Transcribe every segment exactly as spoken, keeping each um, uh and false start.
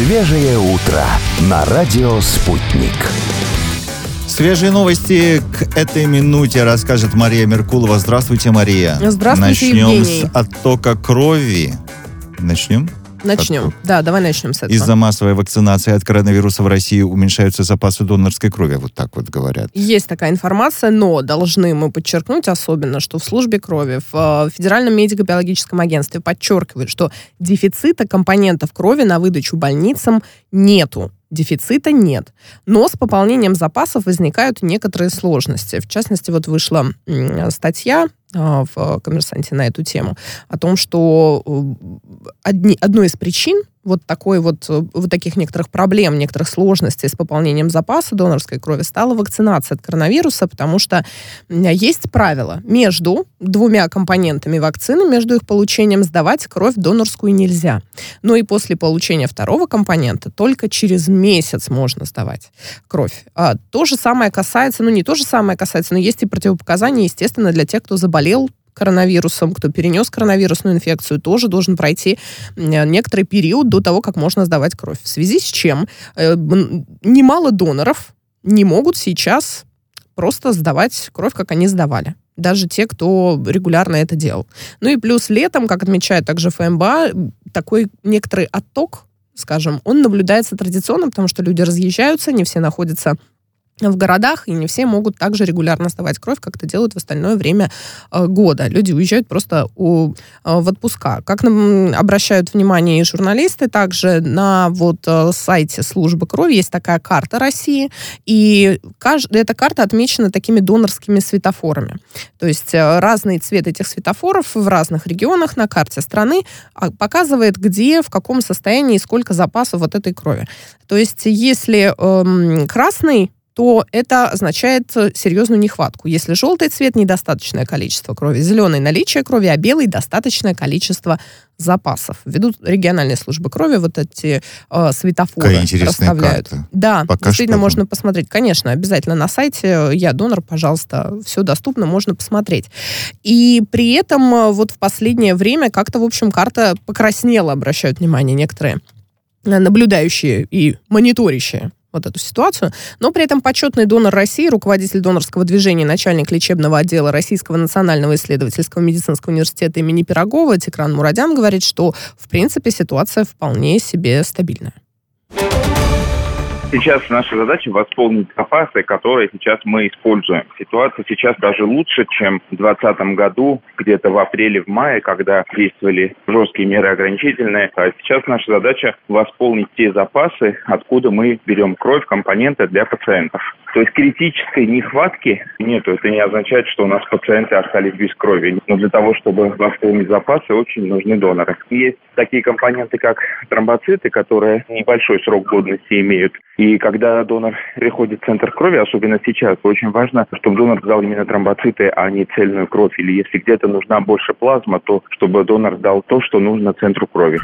Свежее утро на радио «Спутник». Свежие новости к этой минуте расскажет Мария Меркулова. Здравствуйте, Мария. Здравствуйте, Начнем Евгений. с оттока крови. Начнем? Начнем. Отток. Да, давай начнем с этого. Из-за массовой вакцинации от коронавируса в России уменьшаются запасы донорской крови. Вот так вот говорят. Есть такая информация, но должны мы подчеркнуть особенно, что в службе крови, в Федеральном медико-биологическом агентстве подчеркивают, что дефицита компонентов крови на выдачу больницам нету. Дефицита нет. Но с пополнением запасов возникают некоторые сложности. В частности, вот вышла статья в «Коммерсанте» на эту тему о том, что одни, одной из причин вот такой вот, вот таких некоторых проблем, некоторых сложностей с пополнением запаса донорской крови стала вакцинация от коронавируса, потому что есть правило. Между двумя компонентами вакцины, между их получением сдавать кровь донорскую нельзя. Но и после получения второго компонента только через месяц можно сдавать кровь. А то же самое касается, ну не то же самое касается, но есть и противопоказания, естественно, для тех, кто заболел коронавирусом, кто перенес коронавирусную инфекцию, тоже должен пройти некоторый период до того, как можно сдавать кровь. В связи с чем э, немало доноров не могут сейчас просто сдавать кровь, как они сдавали. Даже те, кто регулярно это делал. Ну и плюс летом, как отмечает также эф эм бэ а, такой некоторый отток, скажем, он наблюдается традиционно, потому что люди разъезжаются, не все находятся в городах, и не все могут также регулярно сдавать кровь, как это делают в остальное время э, года. Люди уезжают просто у, э, в отпуска. Как нам обращают внимание и журналисты, также на вот э, сайте службы крови есть такая карта России, и кажд... эта карта отмечена такими донорскими светофорами. То есть э, разный цвет этих светофоров в разных регионах на карте страны показывает, где, в каком состоянии и сколько запасов вот этой крови. То есть если э, красный, то это означает серьезную нехватку. Если желтый цвет — недостаточное количество крови, зеленый — наличие крови, а белый — достаточное количество запасов. Ввиду региональной службы крови вот эти э, светофоры расставляют. Карта. Да, Пока действительно что можно посмотреть. Конечно, обязательно на сайте «Я донор», пожалуйста, все доступно, можно посмотреть. И при этом вот в последнее время как-то, в общем, карта покраснела, обращают внимание некоторые наблюдающие и мониторящие вот эту ситуацию, но при этом почетный донор России, руководитель донорского движения, начальник лечебного отдела Российского национального исследовательского медицинского университета имени Пирогова Тигран Мурадян говорит, что, в принципе, ситуация вполне себе стабильная. Сейчас наша задача восполнить запасы, которые сейчас мы используем. Ситуация сейчас даже лучше, чем в двадцатом году, где-то в апреле, в мае, когда действовали жесткие меры ограничительные. А сейчас наша задача восполнить те запасы, откуда мы берем кровь, компоненты для пациентов. То есть критической нехватки нету. Это не означает, что у нас пациенты остались без крови. Но для того, чтобы восполнить запасы, очень нужны доноры. Есть такие компоненты, как тромбоциты, которые небольшой срок годности имеют. И когда донор приходит в центр крови, особенно сейчас, очень важно, чтобы донор дал именно тромбоциты, а не цельную кровь. Или если где-то нужна больше плазма, то чтобы донор дал то, что нужно центру крови.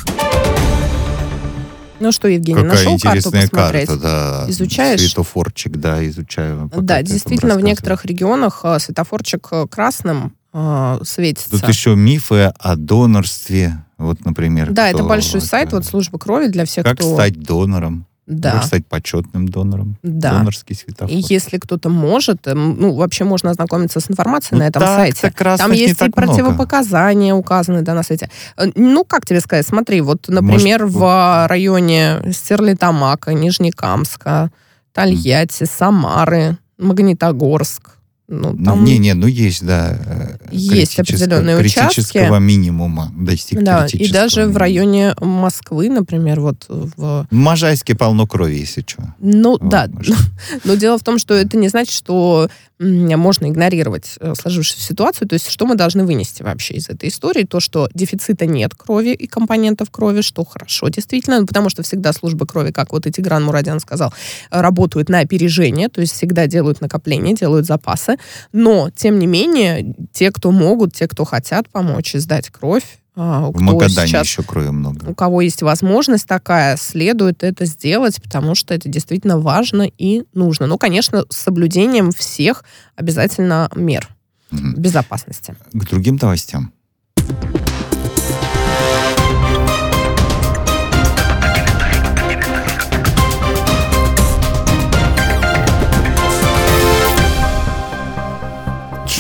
Ну что, Евгений, Какая нашел карту интересная посмотреть? карта, да. Изучаешь? Светофорчик, да, изучаю. Да, действительно, в некоторых регионах светофорчик красным э, светится. Тут еще мифы о донорстве, вот, например. Да, кто, это большой сайт, вот службы крови для всех, как кто... Как стать донором. Да. Как стать почетным донором. Да. Донорский светофор. И если кто-то может, ну, вообще можно ознакомиться с информацией ну, на этом так, сайте. Там есть и противопоказания указаны, да, на сайте. Ну, как тебе сказать, смотри, вот, например, может, в районе Стерлитамака, Нижнекамска, Тольятти, Самары, Магнитогорск. Ну, там... Не, не, ну есть, да. Есть определенные критического участки. Критического минимума достиг да, критического и даже минимума. В районе Москвы, например, вот в... В Можайске полно крови, если что. Ну, вот, да. Но дело в том, что это не значит, что можно игнорировать сложившуюся ситуацию. То есть, что мы должны вынести вообще из этой истории? То, что дефицита нет крови и компонентов крови, что хорошо, действительно, потому что всегда службы крови, как вот и Тигран Мурадян сказал, работают на опережение, то есть всегда делают накопления, делают запасы. Но, тем не менее, те, кто могут, те, кто хотят помочь и сдать кровь, в Магадане сейчас, еще крови много. У кого есть возможность такая, следует это сделать, потому что это действительно важно и нужно. Ну, конечно, с соблюдением всех обязательно мер угу. безопасности. К другим новостям.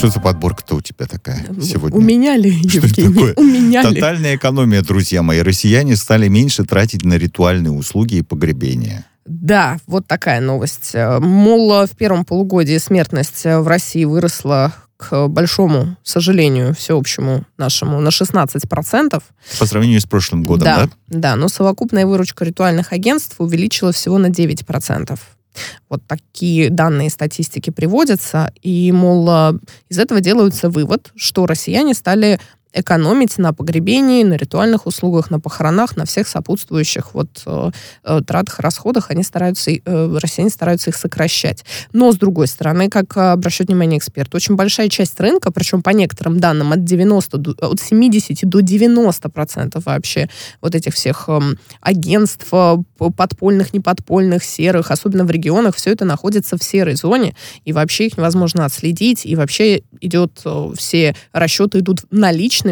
Что за подборка-то у тебя такая сегодня? У меня ли, Евгений? У меня ли? Тотальная экономия, друзья мои. Россияне стали меньше тратить на ритуальные услуги и погребения. Да, вот такая новость. Мол, в первом полугодии смертность в России выросла, к большому сожалению, всеобщему нашему, на шестнадцать процентов. По сравнению с прошлым годом, да? Да, да, но совокупная выручка ритуальных агентств увеличилась всего на девять процентов. Вот такие данные статистики приводятся, и, мол, из этого делается вывод, что россияне стали экономить на погребении, на ритуальных услугах, на похоронах, на всех сопутствующих вот э, э, тратах, расходах. Они стараются, э, россияне стараются их сокращать. Но, с другой стороны, как обращает внимание эксперт, очень большая часть рынка, причем по некоторым данным от, девяноста, от семидесяти до девяноста процентов вообще вот этих всех э, агентств, э, подпольных, неподпольных, серых, особенно в регионах, все это находится в серой зоне, и вообще их невозможно отследить, и вообще идет, э, все расчеты идут наличными.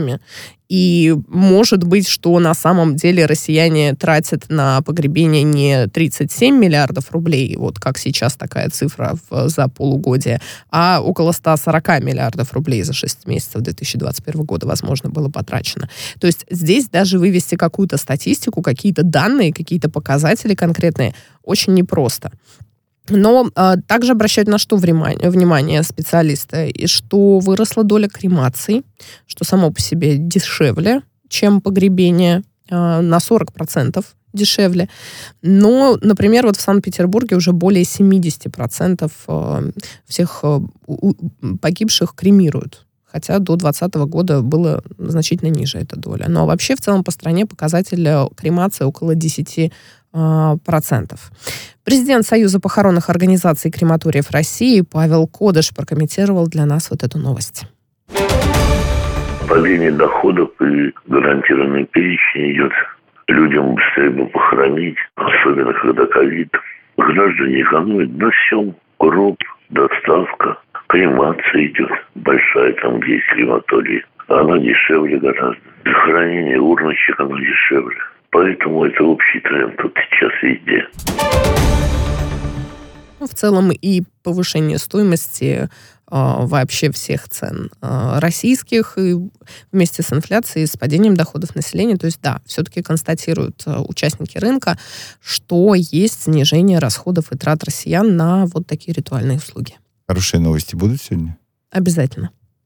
И может быть, что на самом деле россияне тратят на погребение не тридцать семь миллиардов рублей, вот как сейчас такая цифра в, за полугодие, а около сто сорок миллиардов рублей за шесть месяцев две тысячи двадцать первого года, возможно, было потрачено. То есть здесь даже вывести какую-то статистику, какие-то данные, какие-то показатели конкретные очень непросто. Но а, также обращают на что внимание, внимание специалисты, и что выросла доля кремаций, что само по себе дешевле, чем погребение, а, на сорок процентов дешевле. Но, например, вот в Санкт-Петербурге уже более семьдесят процентов а, всех а, у, погибших кремируют. Хотя до двадцатого года было значительно ниже эта доля. Но вообще в целом по стране показатель кремации около десять процентов. Президент Союза похоронных организаций и крематориев России Павел Кодыш прокомментировал для нас вот эту новость. Падение доходов и гарантированный перечень идет. Людям быстрее бы похоронить, особенно когда ковид. Граждане экономят на всем. Гроб, доставка, кремация идет. Большая там, где есть крематории. Она дешевле гораздо. Для хранения урночек она дешевле. Поэтому это общий тренд тут сейчас везде. Ну, в целом и повышение стоимости э, вообще всех цен э, российских, и вместе с инфляцией, с падением доходов населения. То есть, да, все-таки констатируют э, участники рынка, что есть снижение расходов и трат россиян на вот такие ритуальные услуги. Хорошие новости будут сегодня? Обязательно.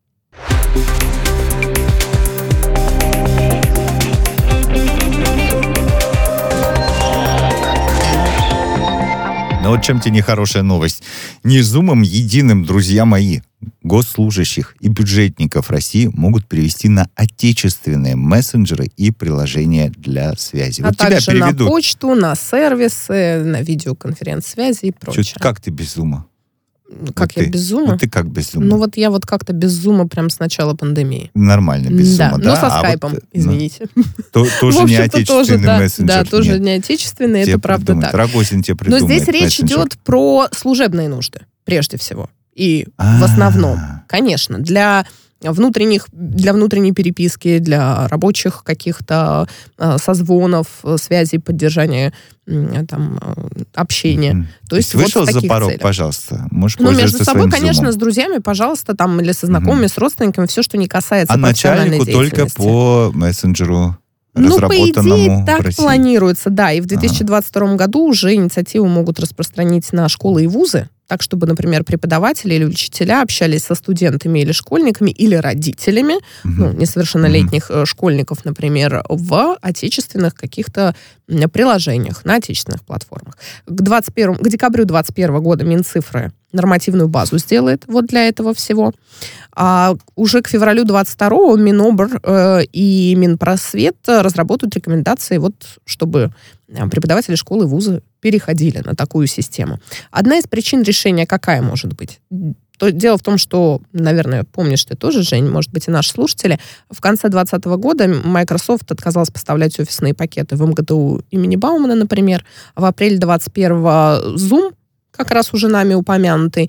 Но вот чем тебе нехорошая новость. Не зумом единым, друзья мои, госслужащих и бюджетников России могут перевести на отечественные мессенджеры и приложения для связи. А вот также тебя переведут. На почту, на сервисы, на видеоконференц-связи и прочее. Чё, как ты без зума? Как вот я ты, без зума? Вот ты как без зума? Ну вот я вот как-то без зума прям с начала пандемии. Нормально, без да, зума, да? Ну со а скайпом, вот, извините. То, тоже не отечественный тоже, да, мессенджер. Да, тоже нет. не отечественный, Тебе это правда придумает. так. Рогозин тебе придумает. Но здесь речь мессенджер. идет про служебные нужды, прежде всего. И А-а-а. в основном, конечно, для внутренних, для внутренней переписки, для рабочих каких-то э, созвонов, связей, поддержания э, там, э, общения. Mm-hmm. То есть вышел вот в за таких порог, целях. пожалуйста. Можешь Ну, пользоваться между собой, своим конечно, зумом. с друзьями, пожалуйста, там, или со знакомыми, Mm-hmm. с родственниками, все, что не касается А профессиональной начальнику только деятельности. по мессенджеру, Ну, по разработанному идее, так в России. планируется, да. И в две тысячи двадцать втором году уже инициативу могут распространить на школы и вузы, так, чтобы, например, преподаватели или учителя общались со студентами или школьниками, или родителями, mm-hmm. ну, несовершеннолетних mm-hmm. школьников, например, в отечественных каких-то приложениях, на отечественных платформах. К, двадцать первому, к декабрю двадцать первого года Минцифры нормативную базу сделает вот для этого всего. А уже к февралю двадцать второго Минобр э, и Минпросвет разработают рекомендации, вот, чтобы преподаватели школы и вузы переходили на такую систему. Одна из причин решения какая может быть? То, дело в том, что, наверное, помнишь ты тоже, Жень, может быть, и наши слушатели, в конце двадцатого года Microsoft отказалась поставлять офисные пакеты в МГТУ имени Баумана, например. В апреле двадцать первого Zoom, как раз уже нами упомянутый,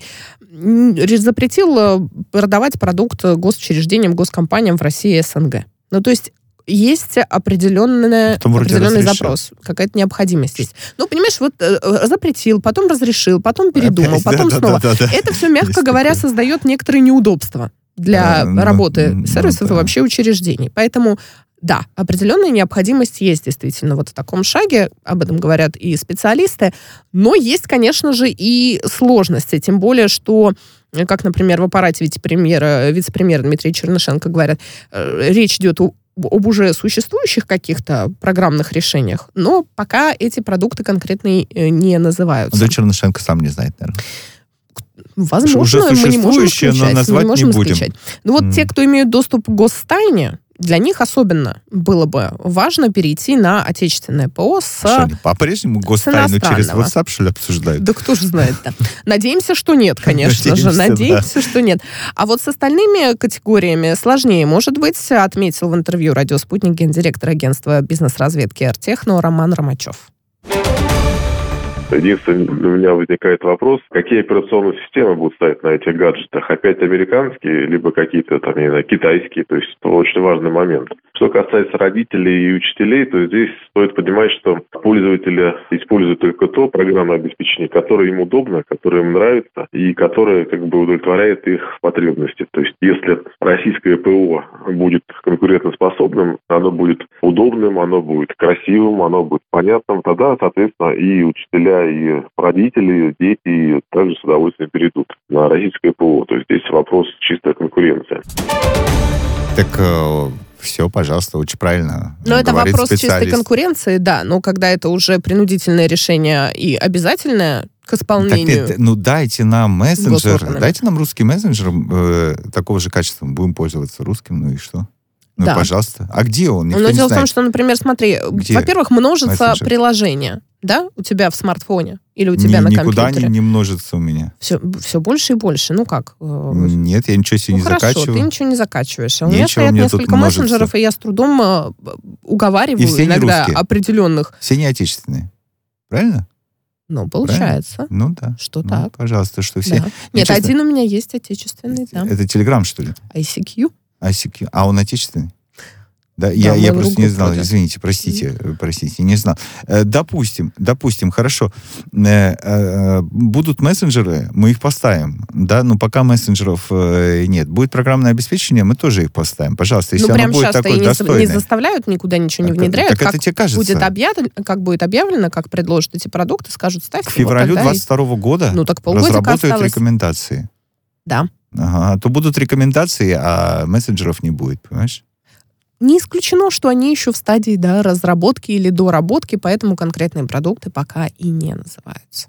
запретил продавать продукт госучреждениям, госкомпаниям в России и СНГ. Ну, то есть есть определенный, определенный запрос, какая-то необходимость есть. Ну, понимаешь, вот э, запретил, потом разрешил, потом передумал, Опять, потом да, снова. Да, да, да. Это все, мягко есть говоря, такое. создает некоторые неудобства для ну, работы ну, сервисов да. и вообще учреждений. Поэтому, да, определенная необходимость есть действительно вот в таком шаге, об этом говорят и специалисты, но есть, конечно же, и сложности, тем более, что, как, например, в аппарате вице-премьера, вице-премьера Дмитрия Чернышенко говорят, речь идет о об уже существующих каких-то программных решениях, но пока эти продукты конкретно не называются. Да, Чернышенко сам не знает, наверное. Возможно, уже мы не можем существующее, исключать. но назвать не, можем не будем. исключать. Но вот Mm. те, кто имеют доступ к гостайне, для них особенно было бы важно перейти на отечественное ПО с... А что, они по-прежнему гостайну через WhatsApp, что ли, обсуждают? Да кто же знает-то. Надеемся, что нет, конечно же. Надеемся, Надеемся, что нет. А вот с остальными категориями сложнее, может быть, отметил в интервью «Радио Спутник» гендиректор агентства бизнес-разведки «Артехно» Роман Ромачев. Единственное, у меня возникает вопрос, какие операционные системы будут ставить на этих гаджетах? Опять американские, либо какие-то, там, не знаю, китайские? То есть это очень важный момент. Что касается родителей и учителей, то здесь стоит понимать, что пользователи используют только то программное обеспечение, которое им удобно, которое им нравится и которое как бы удовлетворяет их потребности. То есть если российское ПО будет конкурентоспособным, оно будет удобным, оно будет красивым, оно будет понятным, тогда, соответственно, и учителя, и родители, дети также с удовольствием перейдут на российское ПО. То есть здесь вопрос чистая конкуренция. Так э, все, пожалуйста, очень правильно. Но это вопрос специалист. чистой конкуренции, да. Но когда это уже принудительное решение и обязательное к исполнению... Так, ну дайте нам мессенджер, госорганами. дайте нам русский мессенджер э, такого же качества. Мы будем пользоваться русским, ну и что? Ну, Да. пожалуйста. А где он? Никто Но не дело в том, знает. что, например, смотри, Где во-первых, множится мессенджер? приложение, да, у тебя в смартфоне или у тебя Ни- на никуда компьютере. не, не множится у меня. Все, все больше и больше. Ну как? э, Нет, я ничего себе Ну не хорошо, закачиваю. ты ничего не закачиваешь. А у меня Нечего стоят мне тут несколько множиться. мессенджеров, и я с трудом э, уговариваю И все не иногда русские. определенных. Все не отечественные. Правильно? Ну, получается, Ну да. что Ну, так. пожалуйста, что все. Да. Нет, честно- один у меня есть отечественный, да. Это Телеграм, что ли? ай си кью. ай си кью. А он отечественный? Да, я, Да, я Mail.ru просто не знал, вроде. извините, простите, э, простите, не знал. Э, Допустим, допустим, хорошо, э, э, будут мессенджеры, мы их поставим, да, но пока мессенджеров э, нет. Будет программное обеспечение, мы тоже их поставим, пожалуйста, если Ну, оно прям будет сейчас-то и такое не, за- достойное. не заставляют, никуда ничего не Так, внедряют. так как, это тебе кажется. будет объявлено, как будет объявлено, как предложат эти продукты, скажут, ставьте. К февралю вот тогда и- двадцать второго года Ну, так полгодика разработают осталось. рекомендации. Да. Ага, а то будут рекомендации, а мессенджеров не будет, понимаешь? Не исключено, что они еще в стадии да, разработки или доработки, поэтому конкретные продукты пока и не называются.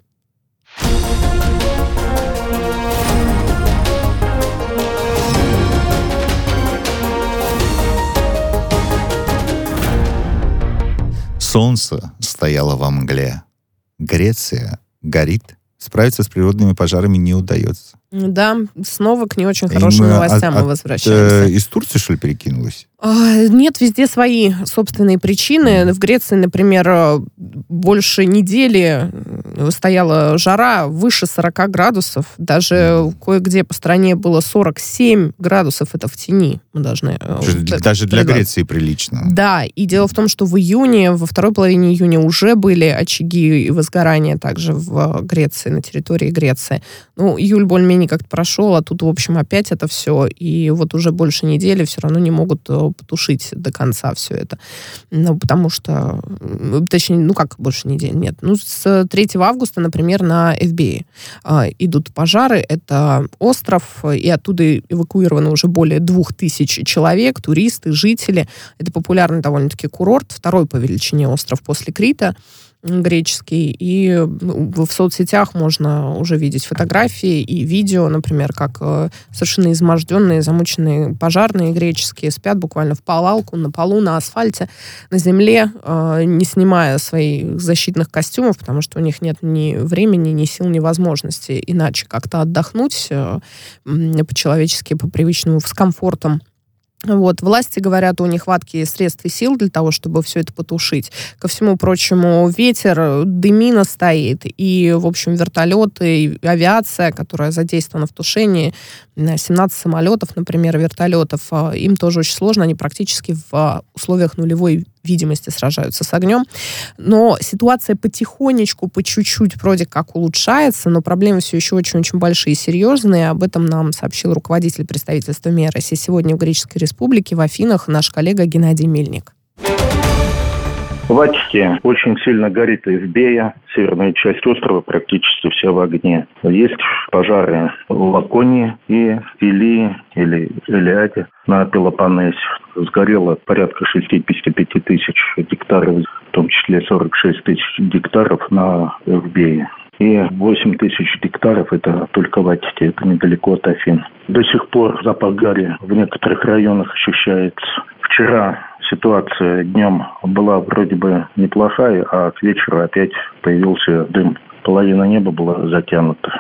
Солнце стояло во мгле. Греция горит. Справиться с природными пожарами не удается. Да, снова к не очень И хорошим мы новостям от- мы от, возвращаемся. э, из Турции, что ли, перекинулась? А, Нет, везде свои собственные причины. В Греции, например, больше недели стояла жара выше сорока градусов. Даже кое-где по стране было сорок семь градусов. Это в тени. Мы должны... э, Что т- Даже для предла- Греции прилично. Да, и дело в том, что в июне, во второй половине июня уже были очаги и возгорания также в Греции, на территории Греции. Ну, июль более-менее как-то прошел, а тут, в общем, опять это все. И вот уже больше недели все равно не могут э, потушить до конца все это. Ну, потому что, м, точнее, ну как больше недели, нет. Ну, с третьего августа, например, на Эвбее э, идут пожары. Это остров, и оттуда эвакуировано уже более двух тысяч человек, туристы, жители. Это популярный довольно-таки курорт, второй по величине остров после Крита, греческий, и в соцсетях можно уже видеть фотографии и видео, например, как э, совершенно изможденные, замученные пожарные греческие спят буквально в повалку, на полу, на асфальте, на земле, э, не снимая своих защитных костюмов, потому что у них нет ни времени, ни сил, ни возможности иначе как-то отдохнуть э, м, по-человечески, по-привычному, с комфортом. Вот. Власти говорят о нехватке средств и сил для того, чтобы все это потушить. Ко всему прочему, ветер, дымина стоит, и, в общем, вертолеты, и авиация, которая задействована в тушении, семнадцать самолетов, например, вертолетов, им тоже очень сложно, они практически в условиях нулевой видимости сражаются с огнем. Но ситуация потихонечку, по чуть-чуть вроде как улучшается, но проблемы все еще очень-очень большие и серьезные. Об этом нам сообщил руководитель представительства МИА России сегодня в Греческой Республике, в Афинах, наш коллега Геннадий Мельник. В Аттике очень сильно горит Эвбея, северная часть острова практически вся в огне. Есть пожары в Лаконии и Илии или Илиаде на Пелопоннесе. Сгорело порядка шестьдесят пять тысяч гектаров, в том числе сорок шесть тысяч гектаров на Эвбее. И восемь тысяч гектаров это только в Аттике, это недалеко от Афин. До сих пор запах гари в некоторых районах ощущается. Вчера ситуация днем была вроде бы неплохая, а к вечеру опять появился дым. Половина неба была затянута.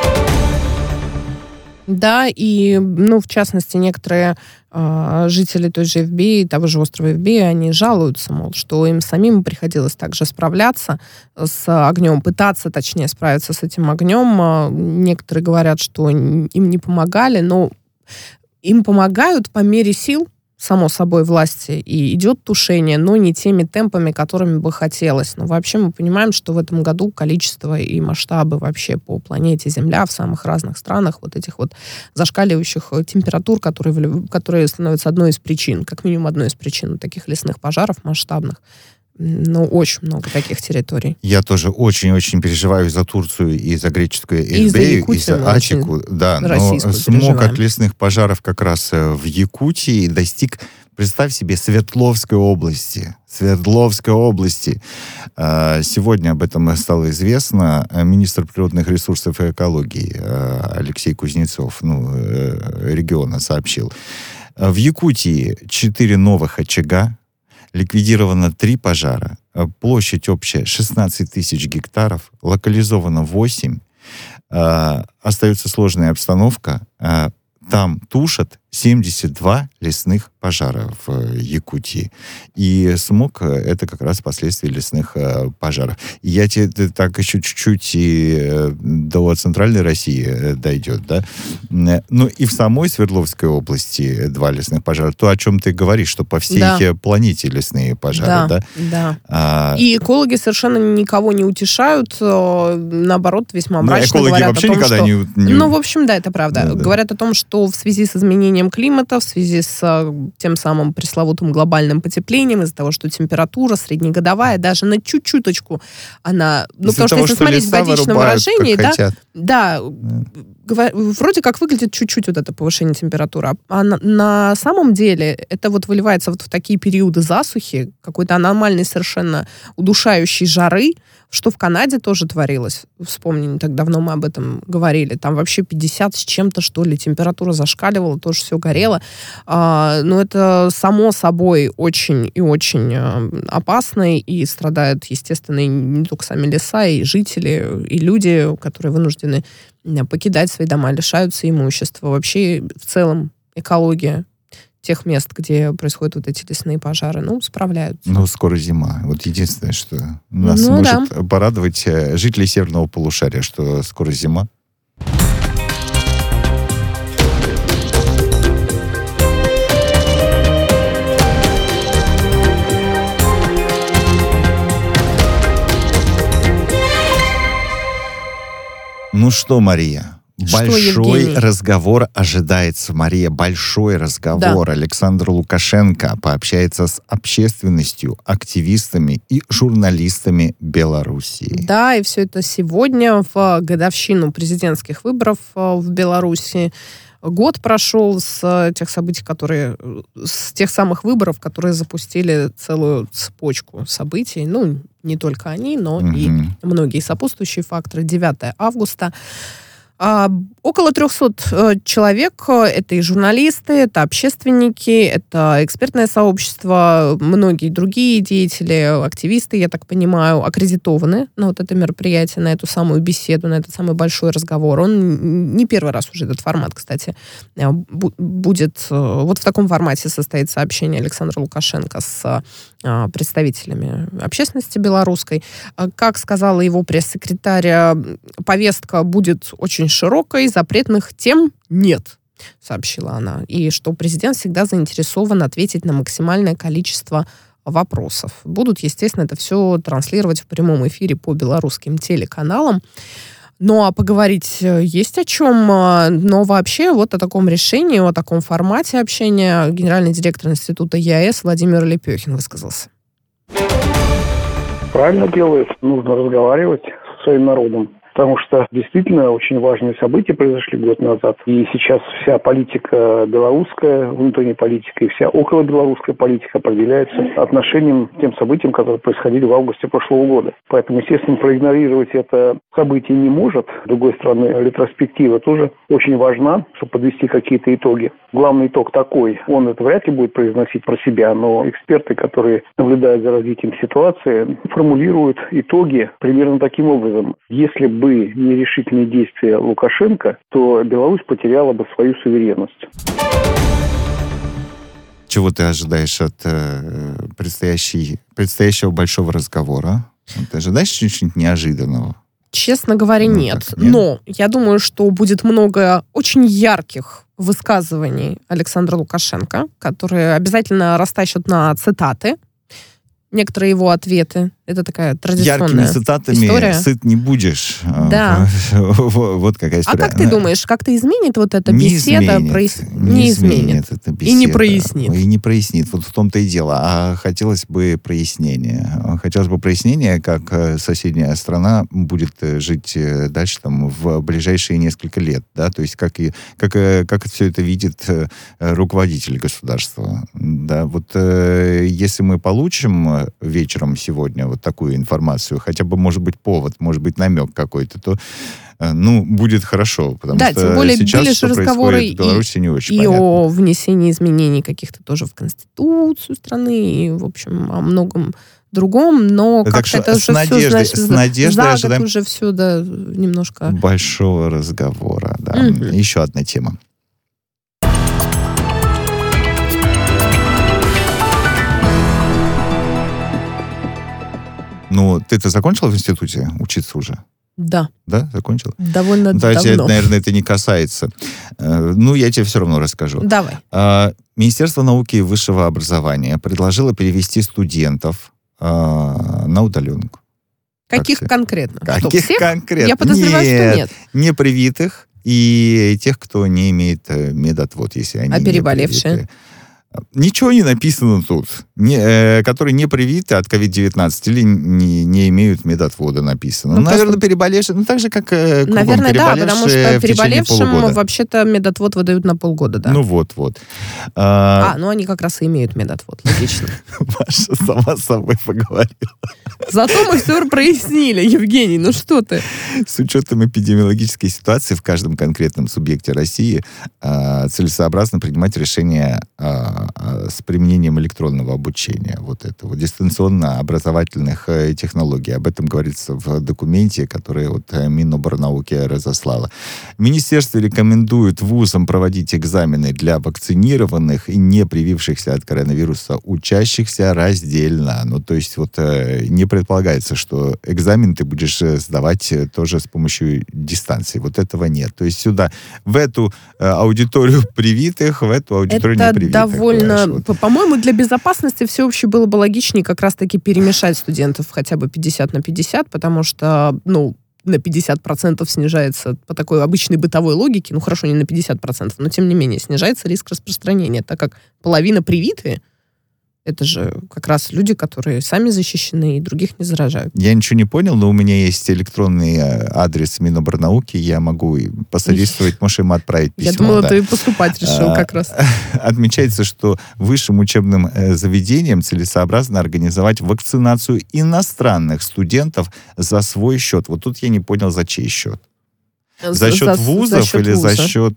Да, и, ну, в частности, некоторые э, жители той же Эвбеи, того же острова Эвбея, они жалуются, мол, что им самим приходилось также справляться с огнем, пытаться, точнее, справиться с этим огнем. Некоторые говорят, что им не помогали, но им помогают по мере сил, само собой, власти, и идет тушение, но не теми темпами, которыми бы хотелось. Но вообще мы понимаем, что в этом году количество и масштабы вообще по планете Земля в самых разных странах вот этих вот зашкаливающих температур, которые, которые становятся одной из причин, как минимум одной из причин таких лесных пожаров масштабных. Ну, очень много таких территорий. Я тоже очень-очень переживаю за Турцию и за греческую Эвбею, и за Аттику. Да, но смог от лесных пожаров как раз в Якутии достиг, представь себе, Свердловской области. Свердловской области. Сегодня об этом стало известно. Министр природных ресурсов и экологии Алексей Кузнецов, ну, региона, сообщил. В Якутии четыре новых очага, ликвидировано три пожара, площадь общая шестнадцать тысяч гектаров, локализовано восемь, э, остается сложная обстановка, э, там тушат семьдесят два лесных пожара в Якутии. И смог — это как раз последствия лесных э, пожаров. И я тебе так еще чуть-чуть и э, до центральной России э, дойдет, да. Ну и в самой Свердловской области два лесных пожара. То, о чем ты говоришь, что по всей да. планете лесные пожары, да? Да, да. А... И экологи совершенно никого не утешают, наоборот, весьма мрачно ну, говорят вообще о том, никогда что... Не, не... Ну, в общем, да, это правда. Да, да. Говорят о том, что в связи с изменением климата, в связи с а, тем самым пресловутым глобальным потеплением, из-за того, что температура среднегодовая даже на чуть-чуточку она... Ну, из-за потому того, что, если что смотреть в годичном вырубают, выражении, да, хотят. да, да, вроде как выглядит чуть-чуть вот это повышение температуры, а на, на самом деле это вот выливается вот в такие периоды засухи, какой-то аномальной совершенно удушающей жары, что в Канаде тоже творилось. Вспомни, не так давно мы об этом говорили. Там вообще пятьдесят с чем-то, что ли, температура зашкаливала, тоже все горело. А, но это, само собой, очень и очень опасно, и страдают, естественно, и не только сами леса, и жители, и люди, которые вынуждены покидать свои дома, лишаются имущества. Вообще, в целом, экология тех мест, где происходят вот эти лесные пожары, ну, справляются. Ну, скоро зима. Вот единственное, что нас ну, может да. порадовать жителей северного полушария, что скоро зима. Ну что, Мария? Большой Евгений? разговор ожидается, Мария, большой разговор. Да. Александр Лукашенко пообщается с общественностью, активистами и журналистами Белоруссии. Да, и все это сегодня, в годовщину президентских выборов в Беларуси. Год прошел с тех событий, которые... с тех самых выборов, которые запустили целую цепочку событий. Ну, не только они, но угу. и многие сопутствующие факторы. девятого августа. А, около трехсот э, человек, это и журналисты, это общественники, это экспертное сообщество, многие другие деятели, активисты, я так понимаю, аккредитованы на вот это мероприятие, на эту самую беседу, на этот самый большой разговор. Он не первый раз уже, этот формат, кстати, будет... Вот в таком формате состоится общение Александра Лукашенко с представителями общественности белорусской. Как сказала его пресс-секретарь, повестка будет очень широкой, запретных тем нет, сообщила она. И что президент всегда заинтересован ответить на максимальное количество вопросов. Будут, естественно, это все транслировать в прямом эфире по белорусским телеканалам. Ну, а поговорить есть о чем. Но вообще вот о таком решении, о таком формате общения генеральный директор Института ЕАЭС Владимир Лепехин высказался. Правильно делает. Нужно разговаривать со своим народом. Потому что действительно очень важные события произошли год назад. И сейчас вся политика белорусская, внутренняя политика и вся околобелорусская политика определяется отношением к тем событиям, которые происходили в августе прошлого года. Поэтому, естественно, проигнорировать это событие не может. С другой стороны, ретроспектива тоже очень важна, чтобы подвести какие-то итоги. Главный итог такой. Он это вряд ли будет произносить про себя, но эксперты, которые наблюдают за развитием ситуации, формулируют итоги примерно таким образом. Если бы нерешительные действия Лукашенко, то Беларусь потеряла бы свою суверенность. Чего ты ожидаешь от э, предстоящей, предстоящего большого разговора? Ты ожидаешь чуть-чуть неожиданного? Честно говоря, ну, нет. Так, нет. Но я думаю, что будет много очень ярких высказываний Александра Лукашенко, которые обязательно растащат на цитаты. Некоторые его ответы. Это такая традиционная яркими цитатами история. Сыт не будешь. Да. Вот какая история. А как ты думаешь, как-то изменит вот эта не беседа? Изменит, прояс... Не, не изменит. изменит. Эта беседа. И не прояснит. И не прояснит. Вот в том-то и дело. А хотелось бы прояснения. Хотелось бы прояснения, как соседняя страна будет жить дальше там, в ближайшие несколько лет. Да? То есть как, и, как, как все это видит руководитель государства. Да? Вот если мы получим вечером сегодня вот такую информацию, хотя бы, может быть, повод, может быть, намек какой-то, то, ну, будет хорошо. Потому да, что тем более сейчас, были что же разговоры в Беларуси, не очень и понятно. о внесении изменений каких-то тоже в Конституцию страны, и, в общем, о многом другом, но так как-то это с уже надеждой, все, значит, с надеждой за ожидаем год уже все, да, немножко... большого разговора, да. Mm-hmm. Еще одна тема. Ну, ты-то закончила в институте учиться уже? Да. Да, закончила? Довольно да, давно. Тебя, наверное, это не касается. Ну, я тебе все равно расскажу. Давай. Министерство науки и высшего образования предложило перевести студентов на удаленку. Каких как конкретно? Каких что, всех? конкретно? Я подозреваю, нет, что нет. Не привитых и тех, кто не имеет медотвод, если они а не переболевшие? привиты. Ничего не написано тут. Не, э, которые не привиты от ковид девятнадцать или не, не имеют медотвода написано. Ну, наверное, просто... переболевшие, ну так же, как э, кругом, наверное, да, потому что переболевшим вообще-то медотвод выдают на полгода, да. Ну вот-вот. А, а ну они как раз и имеют медотвод, логично. Маша сама с собой поговорила. Зато мы все прояснили, Евгений, ну что ты? С учетом эпидемиологической ситуации в каждом конкретном субъекте России э, целесообразно принимать решения э, с применением электронного обучения, вот это вот, дистанционно-образовательных э, технологий. Об этом говорится в документе, который вот Миноборнауки разослала. Министерство рекомендует вузам проводить экзамены для вакцинированных и не привившихся от коронавируса учащихся раздельно. Ну, то есть вот э, не предполагается, что экзамен ты будешь сдавать тоже с помощью дистанции. Вот этого нет. То есть сюда, в эту э, аудиторию привитых, в эту аудиторию это непривитых. Довольно, вот. По-моему, для безопасности всеобщей было бы логичнее как раз-таки перемешать студентов хотя бы пятьдесят на пятьдесят, потому что, ну, на пятьдесят процентов снижается по такой обычной бытовой логике, ну, хорошо, не на пятьдесят процентов, но, тем не менее, снижается риск распространения, так как половина привитые, это же как раз люди, которые сами защищены и других не заражают. Я ничего не понял, но у меня есть электронный адрес Миноборнауки, я могу посодействовать, можешь им отправить письмо. Я думала, да. ты поступать решил а, как раз. Отмечается, что высшим учебным заведениям целесообразно организовать вакцинацию иностранных студентов за свой счет. Вот тут я не понял, за чей счет. За счет за, вузов за счет или вуза. за счет...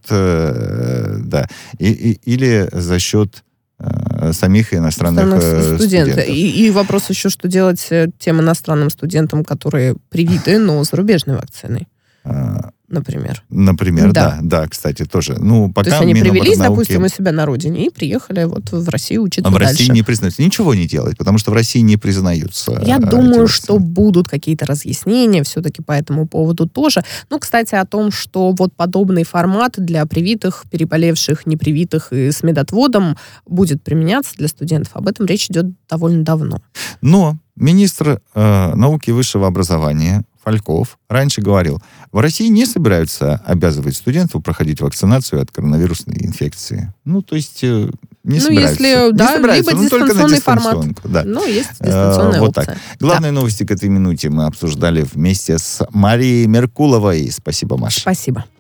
Э, да, и, и, или за счет... самих иностранных студентов. студентов. И, и вопрос еще, что делать тем иностранным студентам, которые привиты, но зарубежной вакциной. А, например. Например, да, Да. да, кстати, тоже. Ну, пока То есть они Миноборнауки- привелись, допустим, у себя на родине и приехали вот в Россию учиться А в дальше. России не признаются. Ничего не делать, потому что в России не признаются. Я э, думаю, эти что вакцины. будут какие-то разъяснения все-таки по этому поводу тоже. Ну, кстати, о том, что вот подобный формат для привитых, переболевших, непривитых и с медотводом будет применяться для студентов. Об этом речь идет довольно давно. Но министр э, науки и высшего образования Фальков раньше говорил, в России не собираются обязывать студентов проходить вакцинацию от коронавирусной инфекции. Ну, то есть э, не ну, собираются. если, Не да, собираются, либо ну, только на дистанционный формат. дистанционку, да. Ну, есть Э, дистанционная вот опция. так. Главные новости к этой минуте мы обсуждали вместе с Марией Меркуловой. Спасибо, Маша. Спасибо.